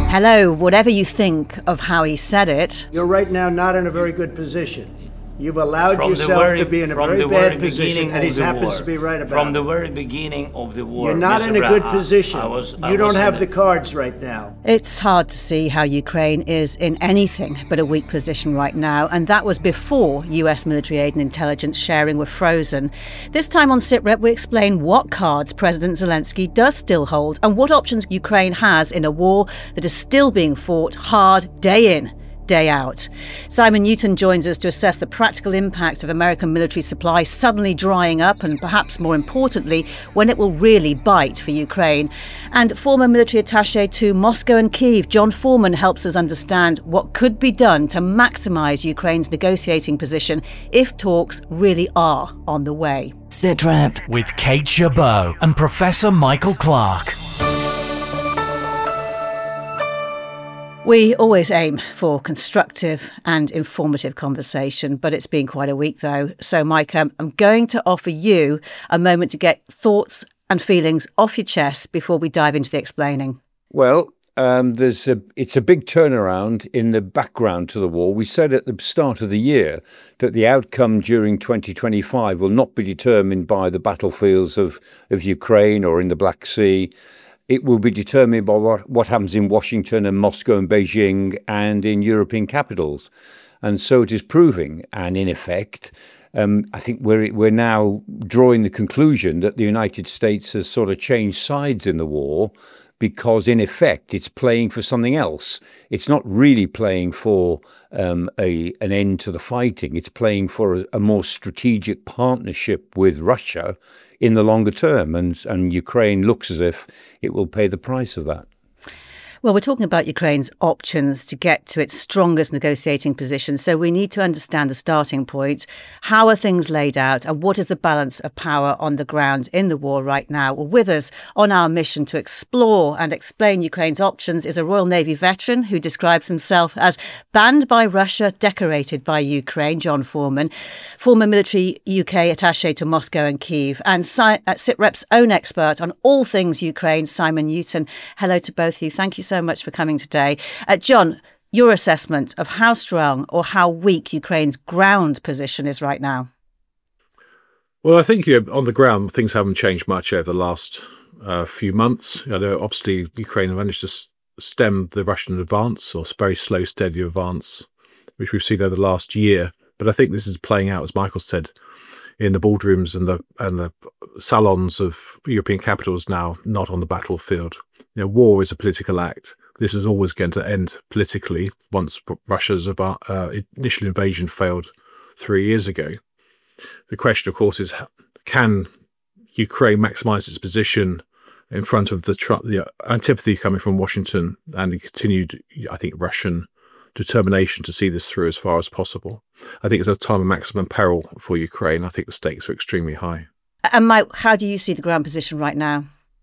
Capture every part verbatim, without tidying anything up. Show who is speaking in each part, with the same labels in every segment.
Speaker 1: Hello, whatever you think of how he said it.
Speaker 2: You're right now not in a very good position. You've allowed
Speaker 3: From
Speaker 2: yourself
Speaker 3: very,
Speaker 2: to be in a very,
Speaker 3: very
Speaker 2: bad position, and he happens
Speaker 3: war,
Speaker 2: to be right about
Speaker 3: From
Speaker 2: it.
Speaker 3: the very beginning of the war,
Speaker 2: You're not
Speaker 3: Mister
Speaker 2: in a
Speaker 3: Brown,
Speaker 2: good
Speaker 3: I-
Speaker 2: position.
Speaker 3: I was, I
Speaker 2: you don't
Speaker 3: was
Speaker 2: have
Speaker 3: in
Speaker 2: the
Speaker 3: a-
Speaker 2: cards right now.
Speaker 1: It's hard to see how Ukraine is in anything but a weak position right now, and that was before U S military aid and intelligence sharing were frozen. This time on SitRep, we explain what cards President Zelensky does still hold and what options Ukraine has in a war that is still being fought hard day in, day out. Simon Newton joins us to assess the practical impact of American military supply suddenly drying up and perhaps more importantly, when it will really bite for Ukraine. And former military attaché to Moscow and Kyiv, John Foreman, helps us understand what could be done to maximise Ukraine's negotiating position if talks really are on the way.
Speaker 4: SitRep
Speaker 5: With Kate Chabot and Professor Michael Clark.
Speaker 1: We always aim for constructive and informative conversation, but it's been quite a week though. So, Mike, um, I'm going to offer you a moment to get thoughts and feelings off your chest before we dive into the explaining.
Speaker 6: Well, um, there's a, it's a big turnaround in the background to the war. We said at the start of the year that the outcome during twenty twenty-five will not be determined by the battlefields of, of Ukraine or in the Black Sea. It will be determined by what, what happens in Washington and Moscow and Beijing and in European capitals. And so it is proving. And in effect, um, I think we're, we're now drawing the conclusion that the United States has sort of changed sides in the war because, in effect, it's playing for something else. It's not really playing for um, a an end to the fighting. It's playing for a, a more strategic partnership with Russia in the longer term, and, and Ukraine looks as if it will pay the price of that.
Speaker 1: Well, we're talking about Ukraine's options to get to its strongest negotiating position. So we need to understand the starting point. How are things laid out and what is the balance of power on the ground in the war right now? Well, with us on our mission to explore and explain Ukraine's options is a Royal Navy veteran who describes himself as banned by Russia, decorated by Ukraine, John Foreman, former military U K attaché to Moscow and Kyiv, and SitRep's own expert on all things Ukraine, Simon Newton. Hello to both of you. Thank you so much for coming today. Uh, John, your assessment of how strong or how weak Ukraine's ground position is right now?
Speaker 7: Well, I think you know, on the ground, things haven't changed much over the last uh, few months. You know, obviously, Ukraine managed to s- stem the Russian advance, or very slow, steady advance, which we've seen over the last year. But I think this is playing out, as Michael said, in the boardrooms and the and the salons of European capitals now, not on the battlefield. You know, war is a political act. This is always going to end politically once Russia's uh, initial invasion failed three years ago. The question, of course, is can Ukraine maximise its position in front of the, the antipathy coming from Washington and the continued, I think, Russian determination to see this through as far as possible. I think it's a time of maximum peril for Ukraine. I think the stakes are extremely high.
Speaker 1: And Mike, how do you see the ground position right now?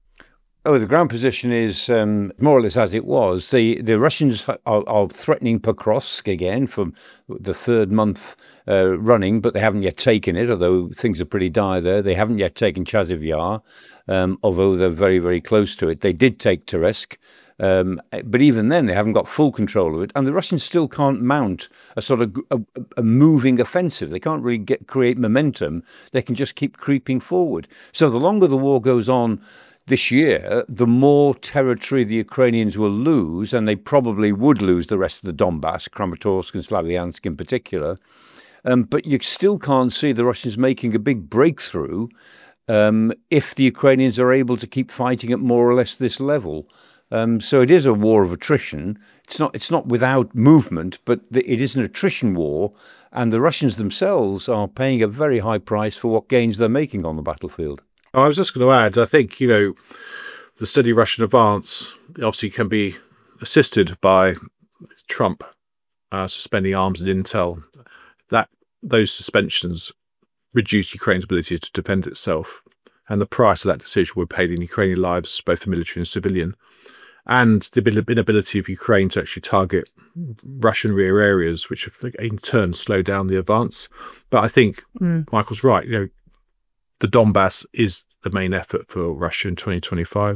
Speaker 6: Oh, the ground position is um, more or less as it was. The the Russians are, are threatening Pokrovsk again for the third month uh, running, but they haven't yet taken it, although things are pretty dire there. They haven't yet taken Chasiv Yar, um, although they're very, very close to it. They did take Terezk. Um, but even then, they haven't got full control of it, and the Russians still can't mount a sort of a, a moving offensive. They can't really get create momentum. They can just keep creeping forward. So the longer the war goes on this year, the more territory the Ukrainians will lose, and they probably would lose the rest of the Donbass, Kramatorsk and Slavyansk in particular. Um, but you still can't see the Russians making a big breakthrough um, if the Ukrainians are able to keep fighting at more or less this level. Um, so it is a war of attrition. It's not it's not without movement, but it is an attrition war. And the Russians themselves are paying a very high price for what gains they're making on the battlefield.
Speaker 7: I was just going to add, I think, you know, the steady Russian advance obviously can be assisted by Trump uh, suspending arms and intel. That those suspensions reduce Ukraine's ability to defend itself. And the price of that decision would pay in Ukrainian lives, both the military and civilian, and the inability of Ukraine to actually target Russian rear areas, which in turn slow down the advance. But I think mm. Michael's right. You know, the Donbass is the main effort for Russia in twenty twenty-five.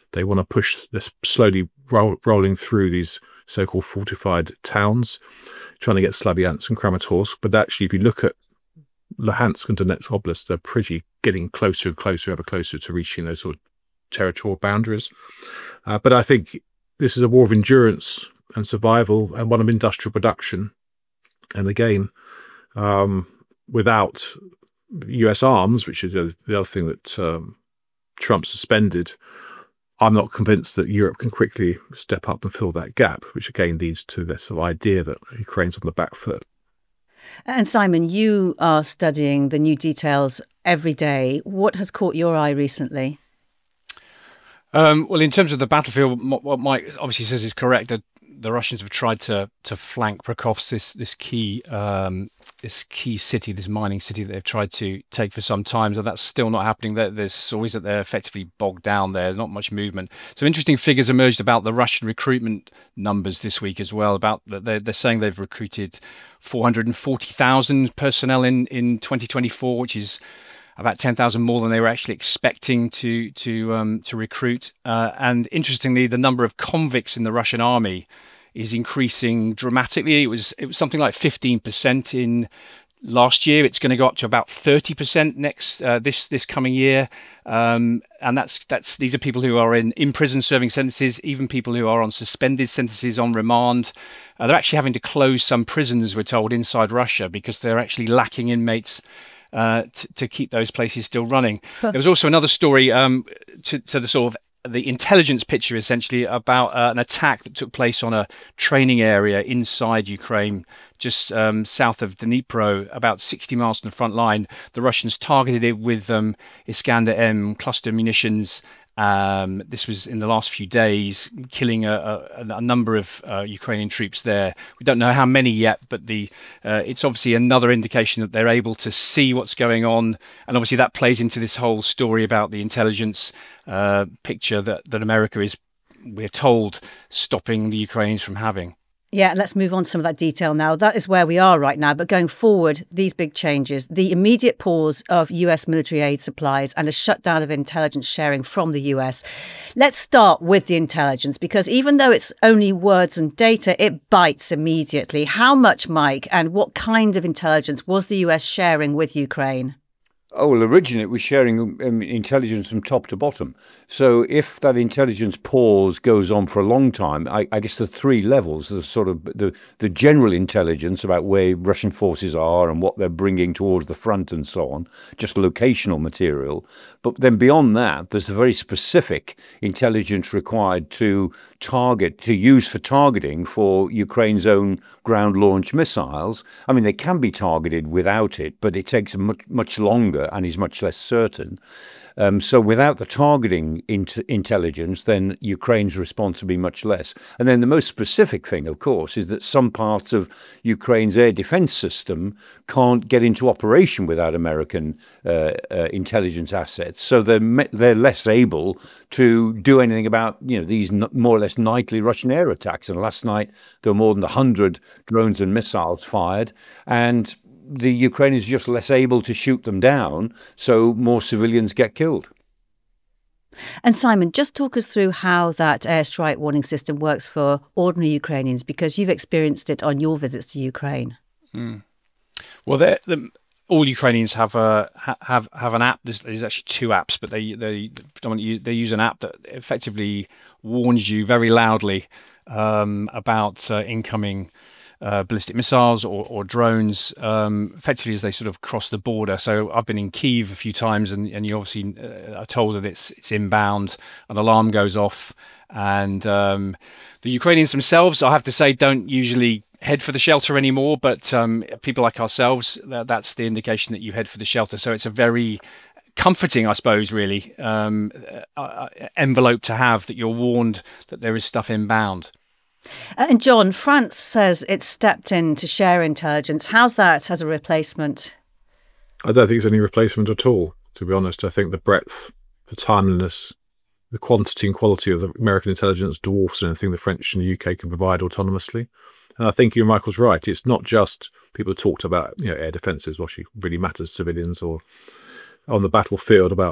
Speaker 7: They want to push this slowly roll, rolling through these so-called fortified towns, trying to get Slavyansk and Kramatorsk. But actually, if you look at Luhansk and Donetsk Oblast, they're pretty getting closer and closer, ever closer to reaching those sort of territorial boundaries. Uh, but I think this is a war of endurance and survival, and one of industrial production. And again, um, without U S arms, which is the other thing that um, Trump suspended, I'm not convinced that Europe can quickly step up and fill that gap, which again leads to this sort of idea that Ukraine's on the back foot.
Speaker 1: And Simon, you are studying the new details every day. What has caught your eye recently?
Speaker 4: Um, well, in terms of the battlefield, what Mike obviously says is correct. That the Russians have tried to to flank Prakhovsk, this this key um, this key city, this mining city that they've tried to take for some time. So that's still not happening. There's always that they're effectively bogged down there. There's not much movement. So interesting figures emerged about the Russian recruitment numbers this week as well. About they're they're saying they've recruited four hundred forty thousand personnel in in twenty twenty-four, which is about ten thousand more than they were actually expecting to to um, to recruit. Uh, and interestingly, the number of convicts in the Russian army is increasing dramatically. It was it was something like fifteen percent in last year. It's going to go up to about thirty percent next uh, this this coming year. Um, and that's that's these are people who are in in prison serving sentences, even people who are on suspended sentences on remand. Uh, they're actually having to close some prisons, we're told, inside Russia because they're actually lacking inmates Uh, to, to keep those places still running. There was also another story um, to, to the sort of the intelligence picture, essentially, about uh, an attack that took place on a training area inside Ukraine, just um, south of Dnipro, about sixty miles from the front line. The Russians targeted it with um, Iskander M cluster munitions. Um, this was in the last few days, killing a, a, a number of uh, Ukrainian troops there. We don't know how many yet, but the uh, it's obviously another indication that they're able to see what's going on. And obviously that plays into this whole story about the intelligence uh, picture that, that America is, we're told, stopping the Ukrainians from having.
Speaker 1: Yeah, let's move on to some of that detail now. That is where we are right now. But going forward, these big changes, the immediate pause of U S military aid supplies and a shutdown of intelligence sharing from the U S. Let's start with the intelligence, because even though it's only words and data, it bites immediately. How much, Mike, and what kind of intelligence was the U S sharing with Ukraine?
Speaker 6: Oh, well, originally it was sharing um, intelligence from top to bottom. So if that intelligence pause goes on for a long time, I, I guess the three levels, the sort of the, the general intelligence about where Russian forces are and what they're bringing towards the front and so on, just locational material. But then beyond that, there's a very specific intelligence required to target, to use for targeting for Ukraine's own ground launch missiles. I mean, they can be targeted without it, but it takes much, much longer and is much less certain. Um, so without the targeting int- intelligence, then Ukraine's response will be much less. And then the most specific thing, of course, is that some parts of Ukraine's air defense system can't get into operation without American uh, uh, intelligence assets. So they're me- they're less able to do anything about, you know, these n- more or less nightly Russian air attacks. And last night there were more than one hundred drones and missiles fired, and the Ukrainians are just less able to shoot them down, so more civilians get killed.
Speaker 1: And Simon, just talk us through how that airstrike warning system works for ordinary Ukrainians, because you've experienced it on your visits to Ukraine.
Speaker 4: Mm. Well, the, all Ukrainians have a have have an app. There's, there's actually two apps, but they they predominantly they use an app that effectively warns you very loudly um, about uh, incoming Uh, ballistic missiles or, or drones, um, effectively as they sort of cross the border. So I've been in Kyiv a few times, and, and you obviously uh, are told that it's it's inbound. An alarm goes off, and um, the Ukrainians themselves, I have to say, don't usually head for the shelter anymore. But um, people like ourselves, that, that's the indication that you head for the shelter. So it's a very comforting, I suppose, really um, uh, envelope to have, that you're warned that there is stuff inbound.
Speaker 1: And John, France says it's stepped in to share intelligence. How's that as a replacement?
Speaker 7: I don't think it's any replacement at all, to be honest. I think the breadth, the timeliness, the quantity and quality of the American intelligence dwarfs anything the French and the U K can provide autonomously. And I think you, Michael's right. It's not just people talked about, you know, air defences, what really matters to civilians, or on the battlefield about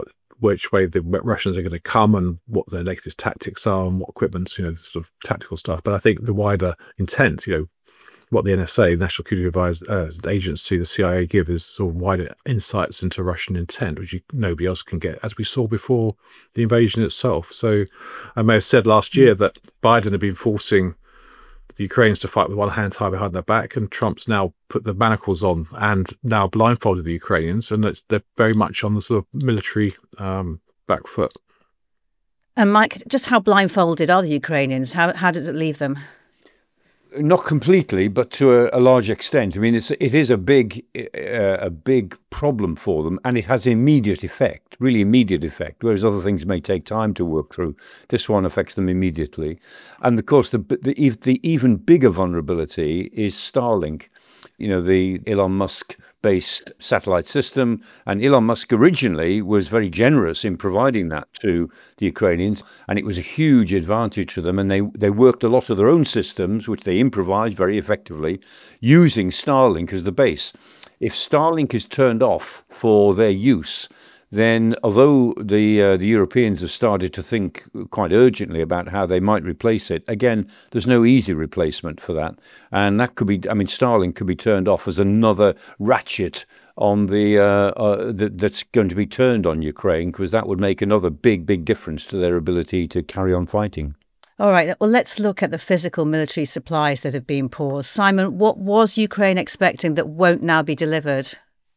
Speaker 7: which way the Russians are going to come and what their latest tactics are and what equipment, you know, sort of tactical stuff. But I think the wider intent, you know, what the N S A, the National Security Advisor, uh, Agency, the C I A give is sort of wider insights into Russian intent, which you, nobody else can get, as we saw before the invasion itself. So I may have said last year that Biden had been forcing the Ukrainians to fight with one hand tied behind their back, and Trump's now put the manacles on and now blindfolded the Ukrainians, and it's, they're very much on the sort of military um, back foot.
Speaker 1: And Mike, just how blindfolded are the Ukrainians? How how does it leave them?
Speaker 6: Not completely, but to a, a large extent. I mean, it's it is a big uh, a big problem for them, and it has immediate effect, really immediate effect. Whereas other things may take time to work through, this one affects them immediately. And of course, the the, the even bigger vulnerability is Starlink. You know, the Elon Musk based satellite system, and Elon Musk originally was very generous in providing that to the Ukrainians, and it was a huge advantage to them, and they they worked a lot of their own systems, which they improvised very effectively, using Starlink as the base. If Starlink is turned off for their use, then although the uh, the Europeans have started to think quite urgently about how they might replace it, again, there's no easy replacement for that. And that could be, I mean, Starlink could be turned off as another ratchet on the uh, uh, that, that's going to be turned on Ukraine, because that would make another big, big difference to their ability to carry on fighting.
Speaker 1: All right, well, let's look at the physical military supplies that have been paused. Simon, what was Ukraine expecting that won't now be delivered?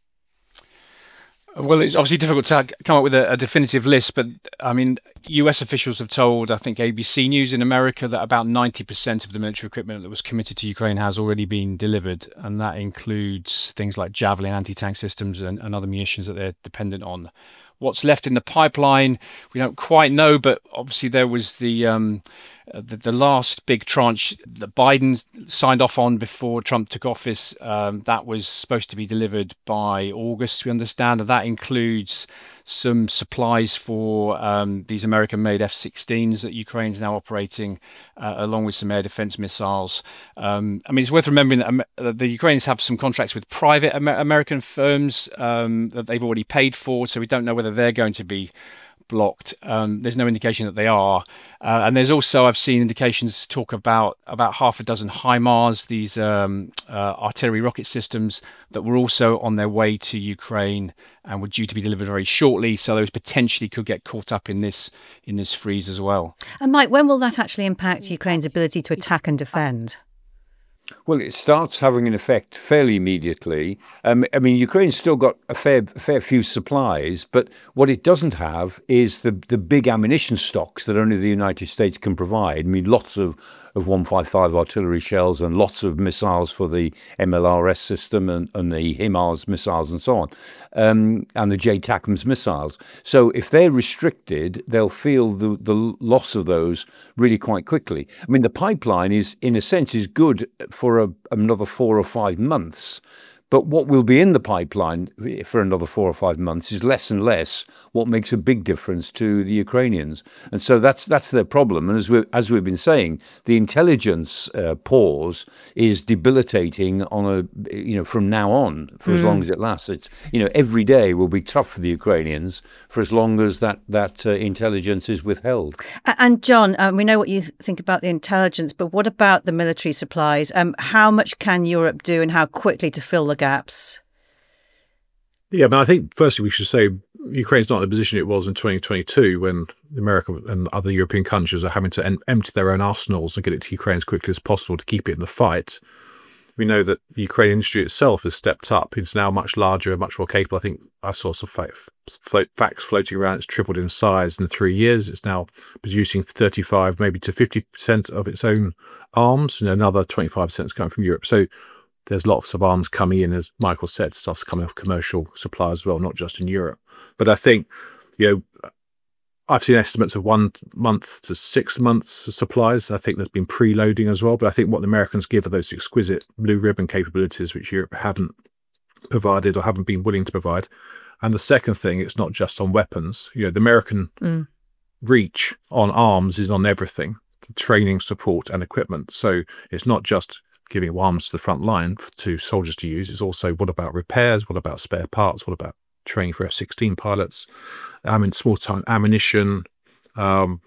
Speaker 4: Well, it's obviously difficult to come up with a, a definitive list, but I mean, U S officials have told, I think, A B C News in America that about ninety percent of the military equipment that was committed to Ukraine has already been delivered. And that includes things like Javelin anti-tank systems and, and other munitions that they're dependent on. What's left in the pipeline, we don't quite know, but obviously there was the um, uh, the, the last big tranche that Biden signed off on before Trump took office. Um, that was supposed to be delivered by August, we understand, and that includes some supplies for um, these American-made F sixteens that Ukraine's now operating, uh, along with some air defense missiles. Um, I mean, it's worth remembering that um, the Ukrainians have some contracts with private Amer- American firms um, that they've already paid for, so we don't know whether they're going to be blocked. Um, there's no indication that they are. Uh, and there's also, I've seen indications talk about about half a dozen HIMARS, these um, uh, artillery rocket systems that were also on their way to Ukraine and were due to be delivered very shortly. So those potentially could get caught up in this in this freeze as well.
Speaker 1: And Mike, when will that actually impact Ukraine's ability to attack and defend?
Speaker 6: Well, it starts having an effect fairly immediately. Um, I mean, Ukraine's still got a fair, fair few supplies, but what it doesn't have is the the big ammunition stocks that only the United States can provide. I mean, lots of, of one fifty-five artillery shells and lots of missiles for the M L R S system and, and the HIMARS missiles and so on, um, and the J TACMS missiles. So if they're restricted, they'll feel the, the loss of those really quite quickly. I mean, the pipeline is, in a sense, is good for a, another four or five months. But what will be in the pipeline for another four or five months is less and less what makes a big difference to the Ukrainians. And so that's that's their problem. And as, we, as we've been saying, the intelligence uh, pause is debilitating on a, you know, from now on for mm. as long as it lasts. It's, you know, every day will be tough for the Ukrainians for as long as that, that uh, intelligence is withheld.
Speaker 1: And John, um, we know what you think about the intelligence, but what about the military supplies? Um, how much can Europe do and how quickly to fill the gaps?
Speaker 7: Yeah, but I think firstly we should say Ukraine's not in the position it was in twenty twenty-two when America and other European countries are having to en- empty their own arsenals and get it to Ukraine as quickly as possible to keep it in the fight. We know that the Ukrainian industry itself has stepped up. It's now much larger, much more capable. I think I saw some facts floating around. It's tripled in size in three years. It's now producing thirty-five, maybe to fifty percent of its own arms, and another twenty-five percent is coming from Europe. So there's lots of arms coming in, as Michael said, stuff's coming off commercial supply as well, not just in Europe. But I think, you know, I've seen estimates of one month to six months of supplies. I think there's been preloading as well. But I think what the Americans give are those exquisite blue ribbon capabilities, which Europe haven't provided or haven't been willing to provide. And the second thing, it's not just on weapons. You know, the American mm. reach on arms is on everything, training, support and equipment. So it's not just giving arms to the front line to soldiers to use. It's also, what about repairs? What about spare parts? What about training for F sixteen pilots, I mean, small-time ammunition, um,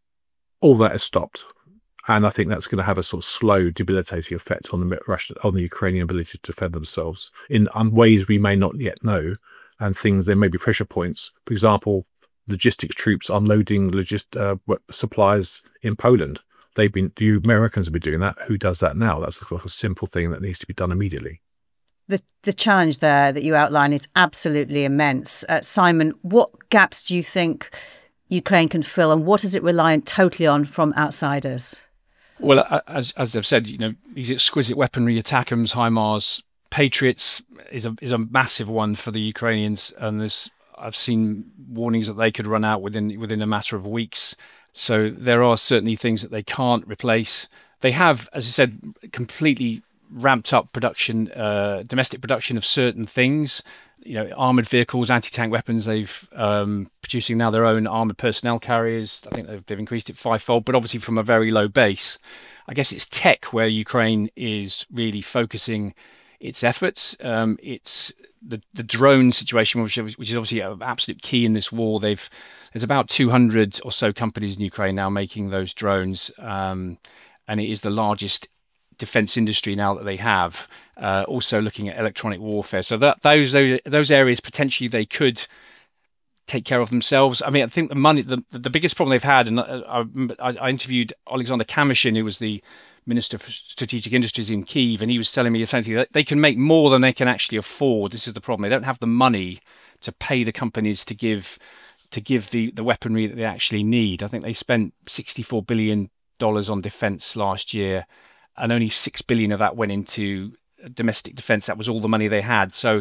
Speaker 7: all that is stopped. And I think that's going to have a sort of slow, debilitating effect on the Russian, on the Ukrainian ability to defend themselves in um, ways we may not yet know, and things, there may be pressure points. For example, logistics troops unloading logist, uh, supplies in Poland. They've been, the Americans have been doing that. Who does that now? That's a, a simple thing that needs to be done immediately.
Speaker 1: The the challenge there that you outline is absolutely immense. Uh, Simon, what gaps do you think Ukraine can fill, and what is it reliant totally on from outsiders?
Speaker 4: Well, as as they've said, you know, these exquisite weaponry, ATACMS, HIMARS, Patriots is a is a massive one for the Ukrainians, and there's I've seen warnings that they could run out within within a matter of weeks. So there are certainly things that they can't replace. They have, as I said, completely ramped up production, uh, domestic production of certain things, you know, armored vehicles, anti-tank weapons. They've um, producing now their own armored personnel carriers. I think they've, they've increased it fivefold, but obviously from a very low base. I guess it's tech where Ukraine is really focusing its efforts. Um, it's the the drone situation, which, which is obviously an absolute key in this war. They've there's about two hundred or so companies in Ukraine now making those drones, um, and it is the largest defense industry now that they have. Uh, also looking at electronic warfare, so that those those those areas potentially they could take care of themselves. I mean, I think the money, the the biggest problem they've had, and I, I, I interviewed Alexander Kamyshin, who was the Minister for Strategic Industries in Kyiv, and he was telling me essentially that they can make more than they can actually afford. This is the problem; they don't have the money to pay the companies to give to give the the weaponry that they actually need. I think they spent sixty-four billion dollars on defense last year, and only six billion of that went into domestic defense. That was all the money they had. So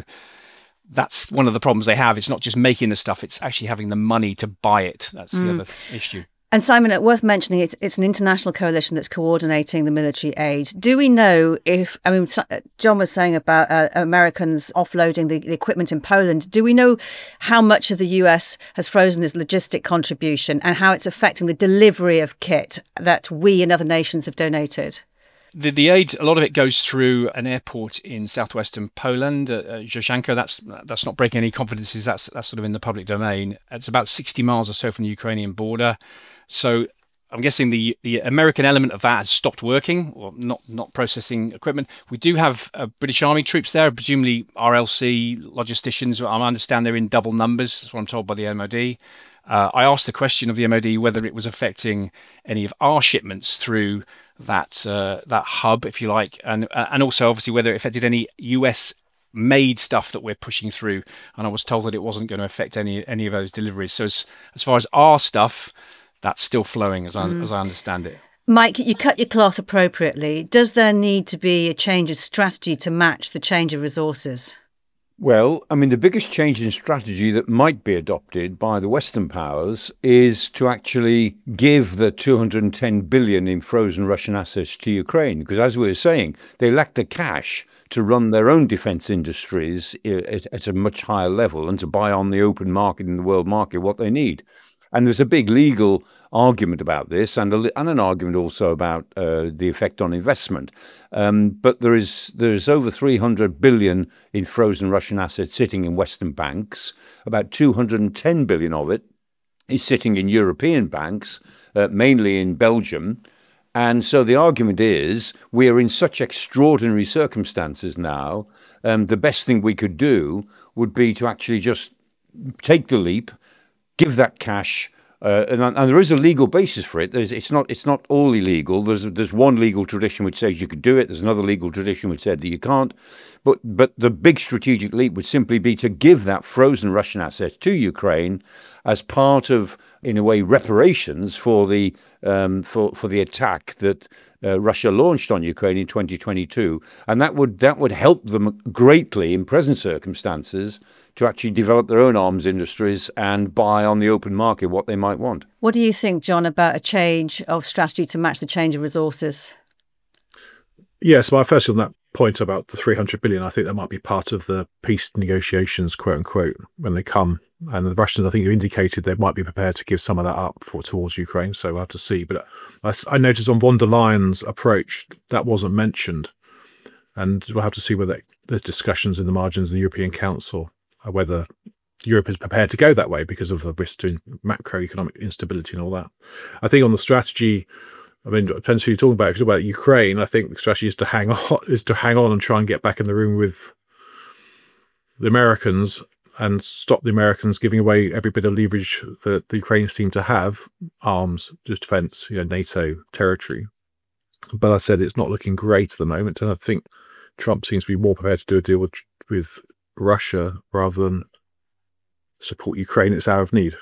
Speaker 4: that's one of the problems they have. It's not just making the stuff, it's actually having the money to buy it. That's the mm. other issue.
Speaker 1: And Simon, worth mentioning, it's, it's an international coalition that's coordinating the military aid. Do we know if, I mean, John was saying about uh, Americans offloading the, the equipment in Poland. Do we know how much of the U S has frozen this logistic contribution and how it's affecting the delivery of kit that we and other nations have donated?
Speaker 4: The, the aid, a lot of it goes through an airport in southwestern Poland, uh, uh, Zhuzhanka. That's that's not breaking any confidences. That's that's sort of in the public domain. It's about sixty miles or so from the Ukrainian border. So I'm guessing the, the American element of that has stopped working, or not not processing equipment. We do have uh, British Army troops there, presumably R L C logisticians. I understand they're in double numbers. That's what I'm told by the M O D. Uh, I asked the question of the M O D whether it was affecting any of our shipments through that uh, that hub, if you like, and uh, and also obviously whether it affected any U S made stuff that we're pushing through. And I was told that it wasn't going to affect any any of those deliveries. So as, as far as our stuff, that's still flowing, as I mm. as I understand it.
Speaker 1: Mike, you cut your cloth appropriately. Does there need to be a change of strategy to match the change of resources?
Speaker 6: Well, I mean, the biggest change in strategy that might be adopted by the Western powers is to actually give the two hundred ten billion in frozen Russian assets to Ukraine. Because as we were saying, they lack the cash to run their own defense industries at, at a much higher level and to buy on the open market in the world market what they need. And there's a big legal argument about this, and, a, and an argument also about uh, the effect on investment. Um, but there is there's over three hundred billion in frozen Russian assets sitting in Western banks. About two hundred ten billion of it is sitting in European banks, uh, mainly in Belgium. And so the argument is we are in such extraordinary circumstances now. Um, the best thing we could do would be to actually just take the leap, give that cash, uh, and, and there is a legal basis for it. There's, it's not it's not all illegal. There's there's one legal tradition which says you could do it. There's another legal tradition which said that you can't. But but the big strategic leap would simply be to give that frozen Russian asset to Ukraine as part of, in a way, reparations for the um, for for the attack that uh, Russia launched on Ukraine in twenty twenty-two, and that would that would help them greatly in present circumstances to actually develop their own arms industries and buy on the open market what they might want.
Speaker 1: What do you think, John, about a change of strategy to match the change of resources?
Speaker 7: Yes, well, first on that point about the three hundred billion, I think that might be part of the peace negotiations, quote unquote, when they come. And the Russians, I think you indicated they might be prepared to give some of that up for towards Ukraine. So we'll have to see. But I, I noticed on von der Leyen's approach, that wasn't mentioned. And we'll have to see whether there's discussions in the margins of the European Council, whether Europe is prepared to go that way because of the risk to macroeconomic instability and all that. I think on the strategy, I mean, it depends who you're talking about. If you talk about Ukraine, I think the strategy is to hang on, is to hang on and try and get back in the room with the Americans and stop the Americans giving away every bit of leverage that the Ukrainians seem to have, arms, defence, you know, NATO territory. But I said it's not looking great at the moment, and I think Trump seems to be more prepared to do a deal with, with Russia rather than support Ukraine in its hour of need.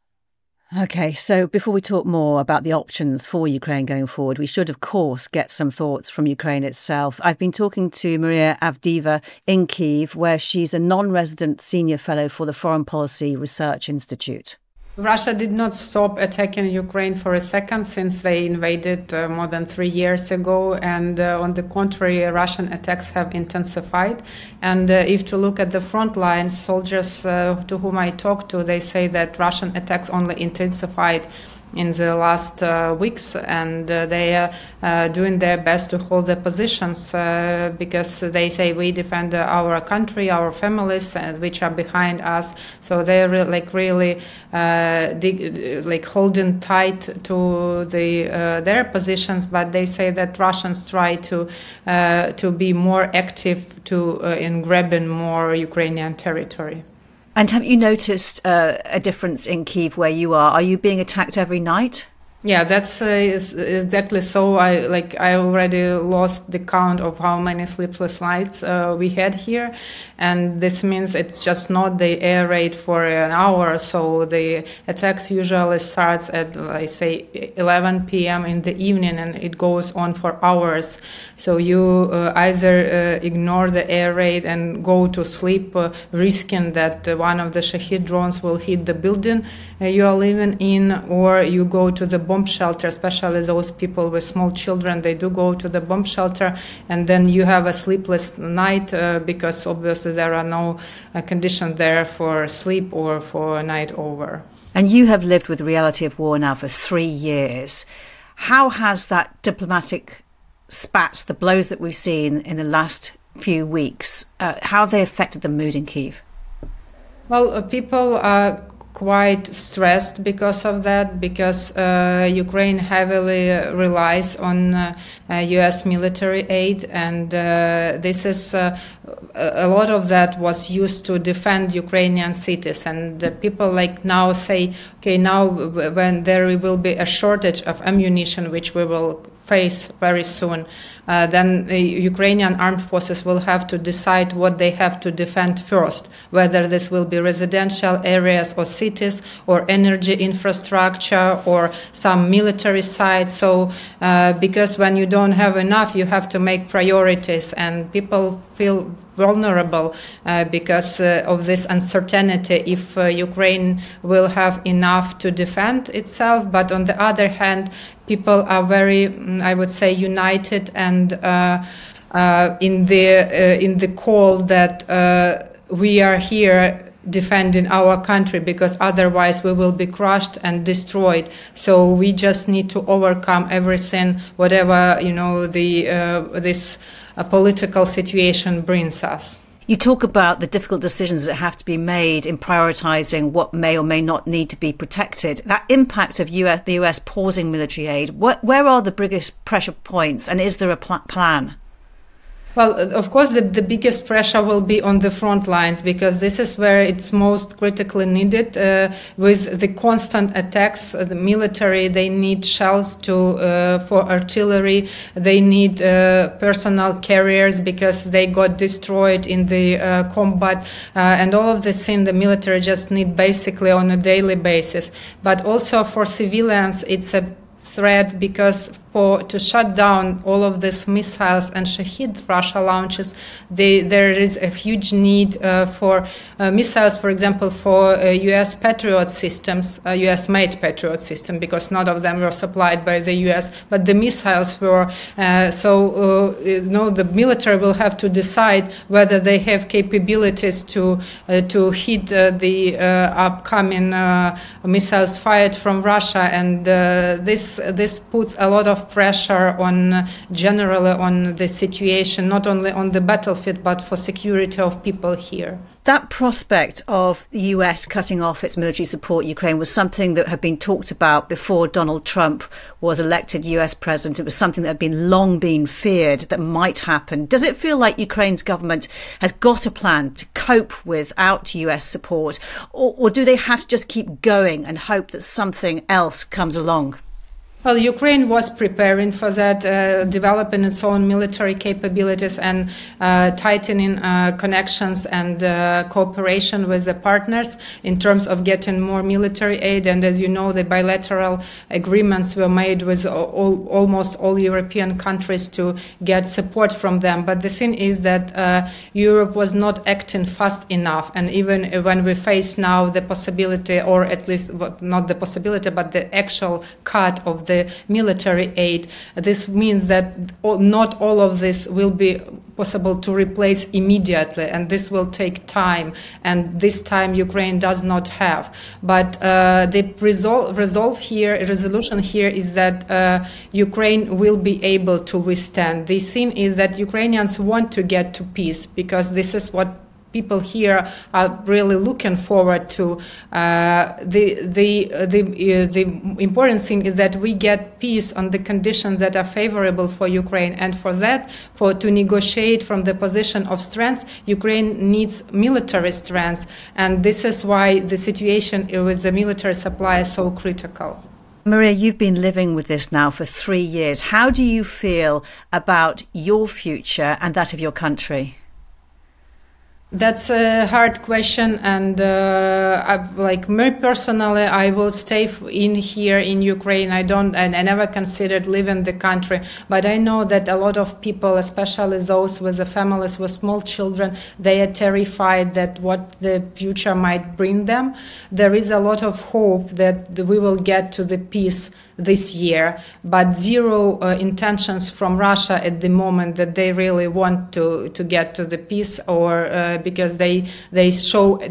Speaker 1: Okay, so before we talk more about the options for Ukraine going forward, we should, of course, get some thoughts from Ukraine itself. I've been talking to Maria Avdeeva in Kyiv, where she's a non-resident senior fellow for the Foreign Policy Research Institute.
Speaker 8: Russia did not stop attacking Ukraine for a second since they invaded uh, more than three years ago. And uh, on the contrary, Russian attacks have intensified. And uh, if to look at the front lines, soldiers uh, to whom I talked to, they say that Russian attacks only intensified in the last uh, weeks, and uh, they are uh, doing their best to hold their positions uh, because they say we defend uh, our country, our families, uh, which are behind us. So they're re- like really uh, dig- like holding tight to the uh, their positions. But they say that Russians try to uh, to be more active to uh, in grabbing more Ukrainian territory.
Speaker 1: And have you noticed uh, a difference in Kyiv where you are? Are you being attacked every night?
Speaker 8: Yeah, that's uh, is exactly so. I like I already lost the count of how many sleepless nights uh, we had here, and this means it's just not the air raid for an hour. So the attacks usually starts at, I say, eleven p.m. in the evening, and it goes on for hours. So you uh, either uh, ignore the air raid and go to sleep, uh, risking that uh, one of the Shahed drones will hit the building uh, you are living in, or you go to the bomb shelter, especially those people with small children. They do go to the bomb shelter, and then you have a sleepless night uh, because obviously there are no uh, conditions there for sleep or for a night over.
Speaker 1: And you have lived with the reality of war now for three years. How has that diplomatic spats, the blows that we've seen in the last few weeks, uh, how have they affected the mood in Kyiv?
Speaker 8: Well, uh, people are quite stressed because of that, because uh, Ukraine heavily uh, relies on uh, uh, U S military aid, and uh, this is uh, a lot of that was used to defend Ukrainian cities. And the people like now say, okay, now when there will be a shortage of ammunition, which we will face very soon, uh, then the Ukrainian armed forces will have to decide what they have to defend first, whether this will be residential areas or cities or energy infrastructure or some military sites. So uh, because when you don't have enough, you have to make priorities, and people feel vulnerable uh, because uh, of this uncertainty if uh, Ukraine will have enough to defend itself. But on the other hand, people are very, I would say, united and uh, uh, in the uh, in the call that uh, we are here defending our country, because otherwise we will be crushed and destroyed. So we just need to overcome everything, whatever you know the uh, this uh, political situation brings us.
Speaker 1: You talk about the difficult decisions that have to be made in prioritising what may or may not need to be protected. That impact of U S, the U S pausing military aid, what, where are the biggest pressure points, and is there a pl- plan?
Speaker 8: Well, of course, the, the biggest pressure will be on the front lines, because this is where it's most critically needed. Uh, with the constant attacks, uh, the military, they need shells to uh, for artillery. They need uh, personal carriers because they got destroyed in the uh, combat. Uh, and all of this in the military just need basically on a daily basis. But also for civilians, it's a threat, because for to shut down all of these missiles and Shahed Russia launches, they, there is a huge need uh, for uh, missiles, for example, for uh, U S Patriot systems, uh, U S-made Patriot system, because none of them were supplied by the U S, but the missiles were. Uh, so, uh, you know, the military will have to decide whether they have capabilities to uh, to hit uh, the uh, upcoming uh, missiles fired from Russia, and uh, this this puts a lot of pressure on uh, generally on the situation, not only on the battlefield, but for security of people here.
Speaker 1: That prospect of the U S cutting off its military support Ukraine was something that had been talked about before Donald Trump was elected U S president. It was something that had been long been feared that might happen. Does it feel like Ukraine's government has got a plan to cope without U S support, or, or do they have to just keep going and hope that something else comes along?
Speaker 8: Well, Ukraine was preparing for that, uh, developing its own military capabilities and uh, tightening uh, connections and uh, cooperation with the partners in terms of getting more military aid. And as you know, the bilateral agreements were made with all, almost all European countries to get support from them. But the thing is that uh, Europe was not acting fast enough. And even when we face now the possibility, or at least not the possibility, but the actual cut of the military aid, this means that all, not all of this will be possible to replace immediately, and this will take time, and this time Ukraine does not have. But uh, the resolve, resolve here, resolution here is that uh, Ukraine will be able to withstand. The thing is that Ukrainians want to get to peace, because this is what people here are really looking forward to. Uh, the the uh, the uh, the important thing is that we get peace on the conditions that are favorable for Ukraine, and for that, for to negotiate from the position of strength, Ukraine needs military strength, and this is why the situation with the military supply is so critical.
Speaker 1: Maria, you've been living with this now for three years. How do you feel about your future and that of your country?
Speaker 8: That's a hard question, and uh, I, like me personally, I will stay in here in Ukraine. I don't, and I never considered leaving the country. But I know that a lot of people, especially those with the families with small children, they are terrified that what the future might bring them. There is a lot of hope that we will get to the peace this year, but zero uh, intentions from Russia at the moment that they really want to to get to the peace, or uh, because they they show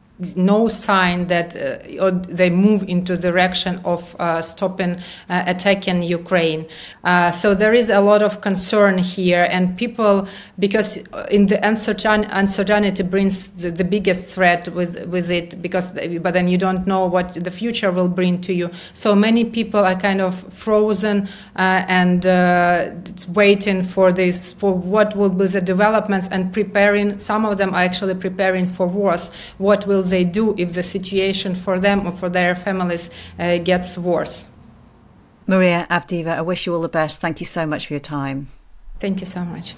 Speaker 8: no sign that uh, they move into the direction of uh, stopping uh, attacking Ukraine. Uh, so there is a lot of concern here, and people, because in the uncertain, uncertainty brings the, the biggest threat with with it, because but then you don't know what the future will bring to you. So many people are kind of frozen uh, and uh, waiting for this, for what will be the developments, and preparing. Some of them are actually preparing for wars. What will they do if the situation for them or for their families uh, gets worse?
Speaker 1: Maria Avdeeva, I wish you all the best. Thank you so much for your time.
Speaker 8: Thank you so much.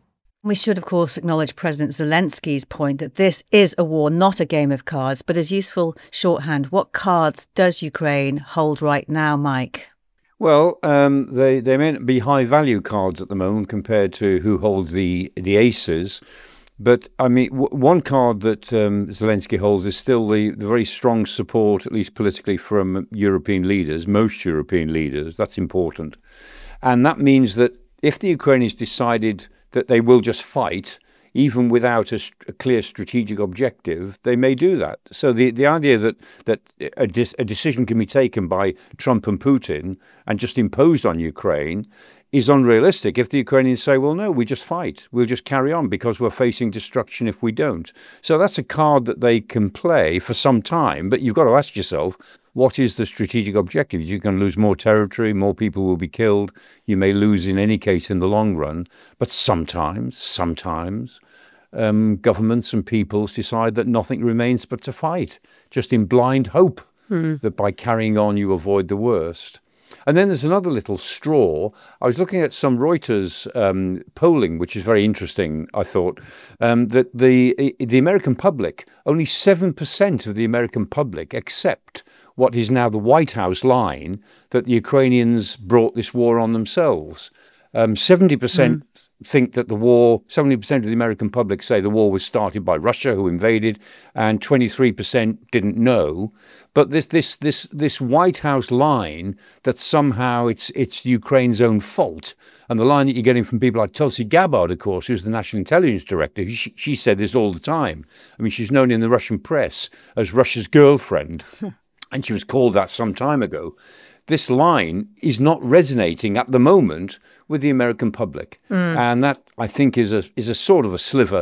Speaker 1: We should, of course, acknowledge President Zelensky's point that this is a war, not a game of cards, but as useful shorthand. What cards does Ukraine hold right now, Mike?
Speaker 6: Well, um, they, they may not be high-value cards at the moment compared to who holds the, the aces. But, I mean, w- one card that um, Zelensky holds is still the, the very strong support, at least politically, from European leaders, most European leaders. That's important. And that means that if the Ukrainians decided that they will just fight, even without a, a clear strategic objective, they may do that. So the, the idea that, that a, dis, a decision can be taken by Trump and Putin and just imposed on Ukraine is unrealistic. If the Ukrainians say, well, no, we just fight, we'll just carry on because we're facing destruction if we don't. So that's a card that they can play for some time, but you've got to ask yourself, what is the strategic objective? You can lose more territory, more people will be killed. You may lose in any case in the long run. But sometimes, sometimes um, governments and peoples decide that nothing remains but to fight, just in blind hope mm. that by carrying on you avoid the worst. And then there's another little straw. I was looking at some Reuters um, polling, which is very interesting, I thought, um, that the the American public, only seven percent of the American public accept what is now the White House line that the Ukrainians brought this war on themselves. Um, seventy percent mm. think that the war, seventy percent of the American public say the war was started by Russia, who invaded, and twenty-three percent didn't know. But this this this this White House line that somehow it's it's Ukraine's own fault, and the line that you're getting from people like Tulsi Gabbard, of course, who's the National Intelligence Director, she, she said this all the time. I mean, she's known in the Russian press as Russia's girlfriend, and she was called that some time ago. This line is not resonating at the moment with the American public, mm. and that I think is a is a sort of a sliver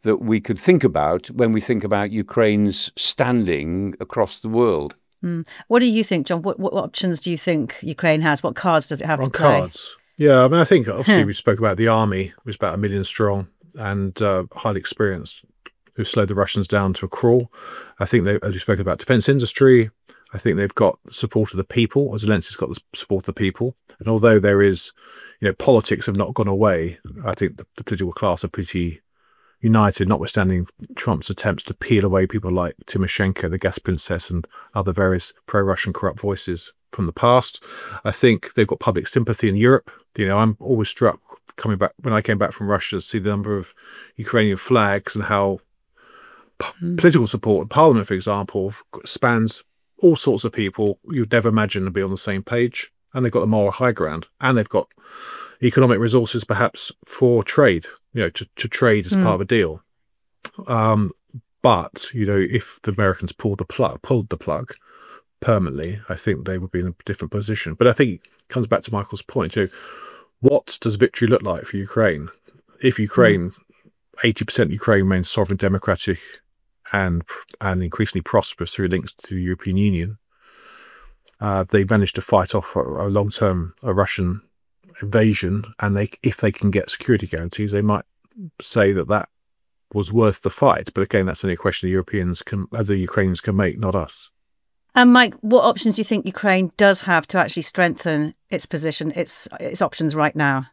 Speaker 6: that we could think about when we think about Ukraine's standing across the world.
Speaker 1: Mm. What do you think, John? What, what options do you think Ukraine has? What cards does it have
Speaker 7: On
Speaker 1: to play?
Speaker 7: cards. Yeah, I mean, I think obviously we spoke about the army, which is about a million strong and uh, highly experienced, who slowed the Russians down to a crawl. I think they, as you spoke about, defense industry. I think they've got the support of the people. Zelensky's got the support of the people. And although there is, you know, politics have not gone away, I think the, the political class are pretty united, notwithstanding Trump's attempts to peel away people like Tymoshenko, the gas princess, and other various pro-Russian corrupt voices from the past. I think they've got public sympathy in Europe. You know, I'm always struck coming back when I came back from Russia to see the number of Ukrainian flags and how mm. political support, Parliament, for example, spans all sorts of people you'd never imagine to be on the same page. And they've got the moral high ground, and they've got economic resources perhaps for trade, you know, to, to trade as mm. part of a deal. Um, but, you know, if the Americans pulled the plug, pulled the plug permanently, I think they would be in a different position. But I think it comes back to Michael's point, you know, what does victory look like for Ukraine? If Ukraine, mm. eighty percent of Ukraine remains sovereign, democratic, and and increasingly prosperous through links to the European Union, uh, they managed to fight off a, a long-term a Russian invasion, and they, if they can get security guarantees, they might say that that was worth the fight. But again, that's only a question the Europeans can, uh, the Ukrainians can make, not us.
Speaker 1: And Mike, what options do you think Ukraine does have to actually strengthen its position, its its options right now?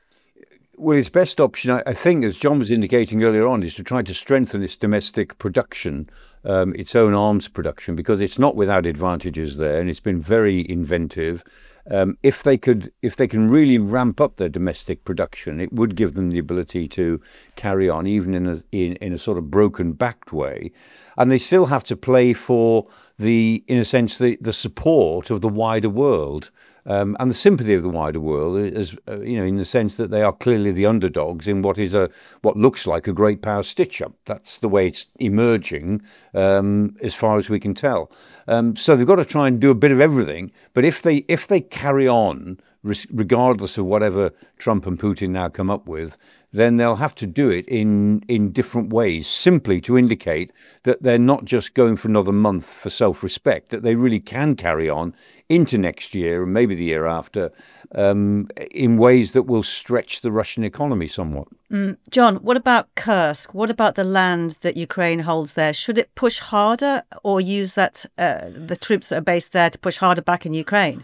Speaker 6: Well, its best option, I think, as John was indicating earlier on, is to try to strengthen its domestic production, um, its own arms production, because it's not without advantages there, and it's been very inventive. Um, if they could, if they can really ramp up their domestic production, it would give them the ability to carry on, even in a in, in a sort of broken-backed way. And they still have to play for the, in a sense, the, the support of the wider world. Um, and the sympathy of the wider world, is, uh, you know, in the sense that they are clearly the underdogs in what is a what looks like a great power stitch-up. That's the way it's emerging, um, as far as we can tell. Um, so they've got to try and do a bit of everything. But if they if they carry on, regardless of whatever Trump and Putin now come up with, then they'll have to do it in in different ways, simply to indicate that they're not just going for another month for self-respect, that they really can carry on into next year and maybe the year after, um, in ways that will stretch the Russian economy somewhat.
Speaker 1: Mm. John, what about Kursk? What about the land that Ukraine holds there? Should it push harder or use that uh, the troops that are based there to push harder back in Ukraine?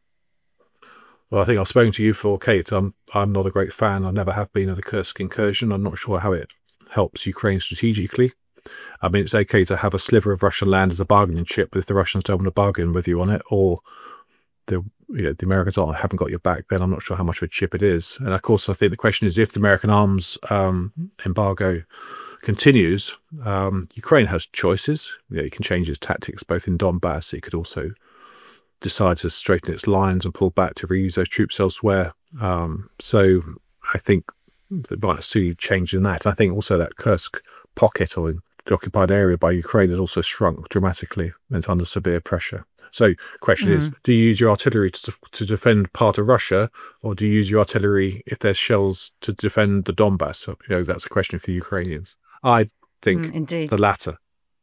Speaker 7: Well, I think I've spoken to you for, Kate. I'm I'm not a great fan. I never have been of the Kursk incursion. I'm not sure how it helps Ukraine strategically. I mean, it's okay to have a sliver of Russian land as a bargaining chip, but if the Russians don't want to bargain with you on it, or the you know the Americans aren't, haven't got your back, then I'm not sure how much of a chip it is. And of course, I think the question is, if the American arms um, embargo continues, um, Ukraine has choices. You know, it can change its tactics both in Donbass. It could also decide to straighten its lines and pull back to reuse those troops elsewhere. Um, so I think they might see change in that. And I think also that Kursk pocket, or the occupied area by Ukraine, has also shrunk dramatically and it's under severe pressure. So the question mm. is, do you use your artillery to, to defend part of Russia, or do you use your artillery, if there's shells, to defend the Donbass? So, you know, that's a question for the Ukrainians. I think mm, the latter.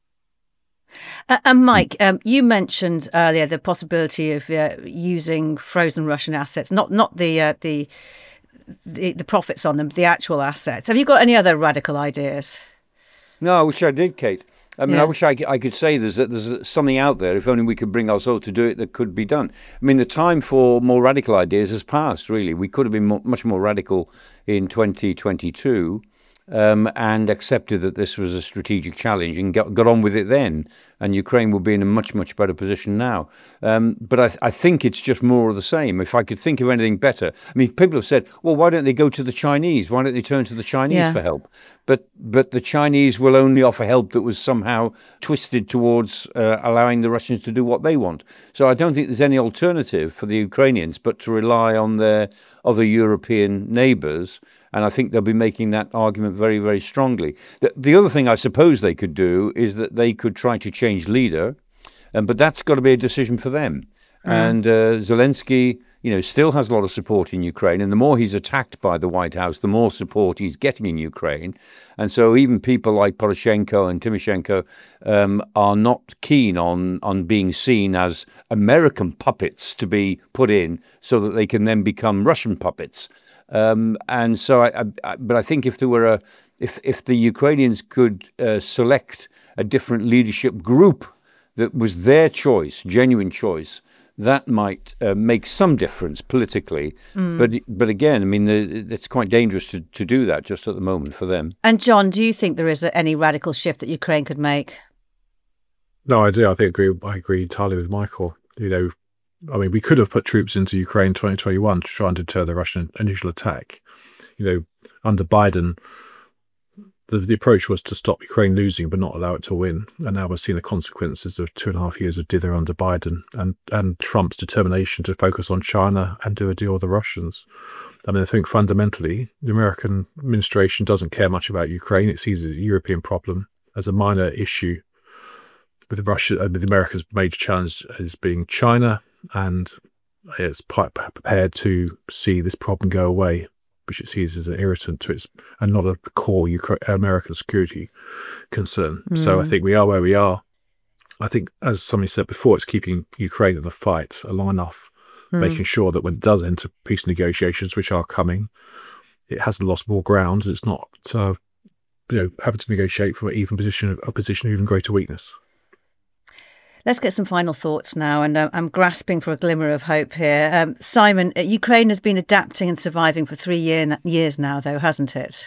Speaker 1: Uh, and Mike, um, you mentioned earlier the possibility of uh, using frozen Russian assets, not not the, uh, the the the profits on them, the actual assets. Have you got any other radical ideas?
Speaker 6: No, I wish I did, Kate. I mean,
Speaker 1: yeah.
Speaker 6: I wish I, I could say there's there's something out there, if only we could bring ourselves to do it, that could be done. I mean, the time for more radical ideas has passed, really. We could have been mo- much more radical in twenty twenty-two. Um, and accepted that this was a strategic challenge and got, got on with it then. And Ukraine will be in a much, much better position now. Um, but I, th- I think it's just more of the same. If I could think of anything better. I mean, people have said, well, why don't they go to the Chinese? Why don't they turn to the Chinese yeah. for help? But but the Chinese will only offer help that was somehow twisted towards uh, allowing the Russians to do what they want. So I don't think there's any alternative for the Ukrainians but to rely on their other European neighbours. And I think they'll be making that argument very, very strongly. The, the other thing I suppose they could do is that they could try to change leader, um, but that's got to be a decision for them. Mm. And uh, Zelensky you know, still has a lot of support in Ukraine. And the more he's attacked by the White House, the more support he's getting in Ukraine. And so even people like Poroshenko and Tymoshenko um, are not keen on, on being seen as American puppets to be put in so that they can then become Russian puppets. Um, and so, I, I, I, but I think if there were a, if if the Ukrainians could uh, select a different leadership group that was their choice, genuine choice, that might uh, make some difference politically. Mm. But but again, I mean, the, it's quite dangerous to, to do that just at the moment for them.
Speaker 1: And John, do you think there is a, any radical shift that Ukraine could make?
Speaker 7: No, I do. I think I agree. I agree entirely with Michael. You know, I mean, we could have put troops into Ukraine in twenty twenty-one to try and deter the Russian initial attack. You know, under Biden, the, the approach was to stop Ukraine losing but not allow it to win. And now we're seeing the consequences of two and a half years of dither under Biden and, and Trump's determination to focus on China and do a deal with the Russians. I mean, I think fundamentally, the American administration doesn't care much about Ukraine. It sees it as a European problem, as a minor issue. With Russia, uh, with America's major challenge as being China, and it's quite prepared to see this problem go away, which it sees as an irritant to its, and not a core Ukraine, American security concern. Mm. So I think we are where we are. I think, as somebody said before, it's keeping Ukraine in the fight long enough, mm. making sure that when it does enter peace negotiations, which are coming, it hasn't lost more ground. It's not, uh, you know, having to negotiate from an even position, a position of even greater weakness.
Speaker 1: Let's get some final thoughts now, and uh, I'm grasping for a glimmer of hope here. Um, Simon, Ukraine has been adapting and surviving for three year, years now, though, hasn't it?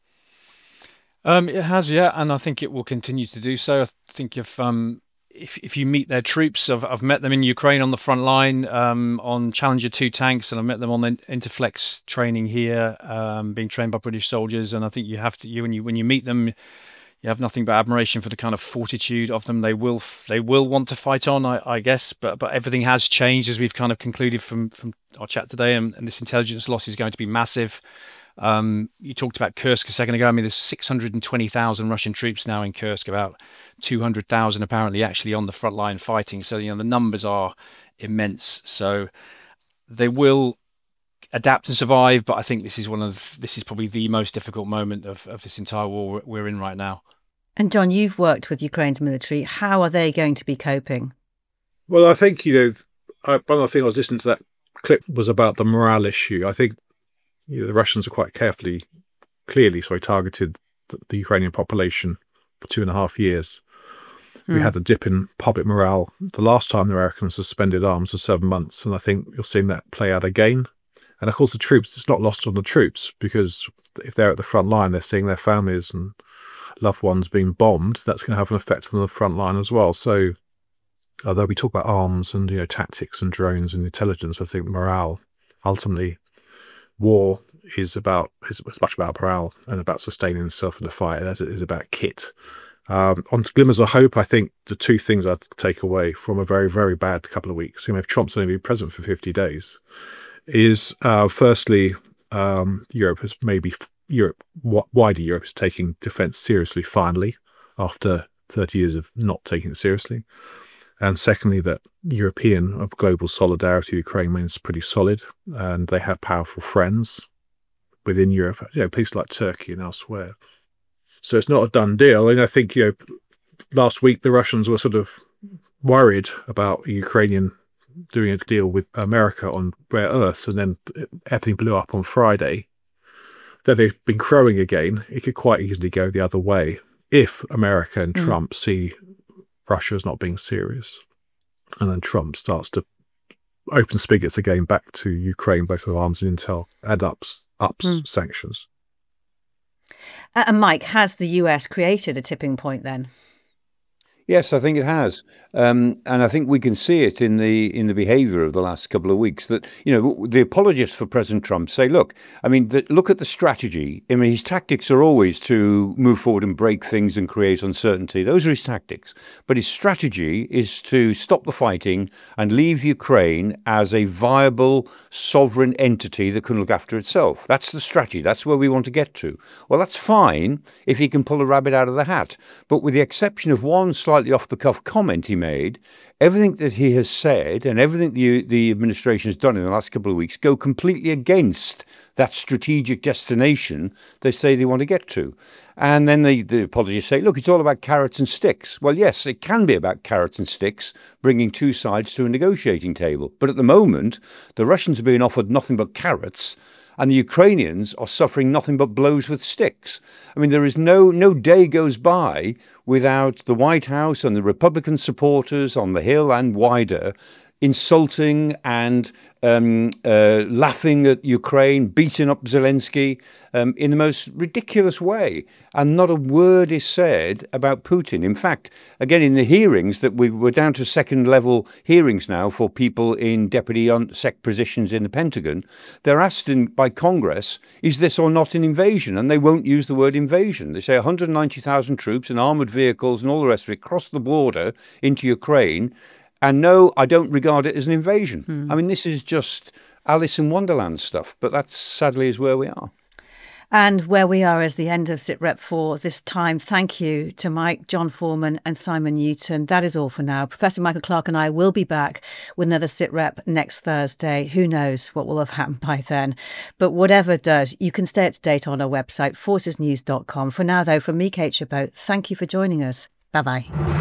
Speaker 4: Um, it has, yeah, and I think it will continue to do so. I think if um, if if you meet their troops, I've, I've met them in Ukraine on the front line um, on Challenger two tanks, and I've met them on the Interflex training here, um, being trained by British soldiers. And I think you have to, you when you when you meet them, you have nothing but admiration for the kind of fortitude of them. They will they will want to fight on, I, I guess, but but everything has changed, as we've kind of concluded from, from our chat today, and, and this intelligence loss is going to be massive. Um, you talked about Kursk a second ago. I mean, there's six hundred twenty thousand Russian troops now in Kursk, about two hundred thousand apparently actually on the front line fighting. So, you know, the numbers are immense. So they will adapt and survive, but I think this is one of this is probably the most difficult moment of, of this entire war we're in right now.
Speaker 1: And John, you've worked with Ukraine's military. How are they going to be coping?
Speaker 7: Well, I think, you know, I, one of the things I was listening to that clip was about the morale issue. I think, you know, the Russians are quite carefully, clearly, sorry, targeted the, the Ukrainian population for two and a half years. Mm. We had a dip in public morale the last time the Americans suspended arms for seven months, and I think you're seeing that play out again. And of course, the troops, it's not lost on the troops, because if they're at the front line, they're seeing their families and loved ones being bombed. That's going to have an effect on the front line as well. So, although we talk about arms and, you know, tactics and drones and intelligence, I think morale, ultimately, war is about is as much about morale and about sustaining itself in the fight as it is about kit. Um, on glimmers of hope, I think the two things I'd take away from a very, very bad couple of weeks, you know, if Trump's only been president for fifty days, is uh, firstly, um, Europe has maybe Europe, wider Europe is taking defence seriously finally after thirty years of not taking it seriously. And secondly, that European of global solidarity, Ukraine remains pretty solid, and they have powerful friends within Europe, you know, places like Turkey and elsewhere. So it's not a done deal. And I think, you know, last week the Russians were sort of worried about Ukrainian doing a deal with America on rare earths, and then everything blew up on Friday. Then they've been crowing again. It could quite easily go the other way if America and mm. Trump see Russia as not being serious, and then Trump starts to open spigots again back to Ukraine, both with arms and intel, and ups ups mm. sanctions.
Speaker 1: Uh, and Mike, has the U S created a tipping point then?
Speaker 6: Yes, I think it has, um, and I think we can see it in the in the behaviour of the last couple of weeks. That, you know, the apologists for President Trump say, look, I mean, the, look at the strategy. I mean, his tactics are always to move forward and break things and create uncertainty. Those are his tactics. But his strategy is to stop the fighting and leave Ukraine as a viable sovereign entity that can look after itself. That's the strategy. That's where we want to get to. Well, that's fine if he can pull a rabbit out of the hat, but with the exception of one slightly off-the-cuff comment he made, everything that he has said and everything the, the administration has done in the last couple of weeks go completely against that strategic destination they say they want to get to. And then the, the apologists say, look, it's all about carrots and sticks. Well, yes, it can be about carrots and sticks, bringing two sides to a negotiating table. But at the moment, the Russians are being offered nothing but carrots, and the Ukrainians are suffering nothing but blows with sticks. I mean, there is no no day goes by without the White House and the Republican supporters on the Hill and wider insulting and um, uh, laughing at Ukraine, beating up Zelensky um, in the most ridiculous way. And not a word is said about Putin. In fact, again, in the hearings that we were down to second level hearings now for people in deputy sec positions in the Pentagon, they're asked in, by Congress, is this or not an invasion? And they won't use the word invasion. They say one hundred ninety thousand troops and armoured vehicles and all the rest of it crossed the border into Ukraine. And no, I don't regard it as an invasion. Hmm. I mean, this is just Alice in Wonderland stuff, but that sadly is where we are.
Speaker 1: And where we are is the end of SitRep for this time. Thank you to Mike, John Foreman and Simon Newton. That is all for now. Professor Michael Clarke and I will be back with another SitRep next Thursday. Who knows what will have happened by then. But whatever does, you can stay up to date on our website, forces news dot com. For now, though, from me, Kate Chabot, thank you for joining us. Bye-bye.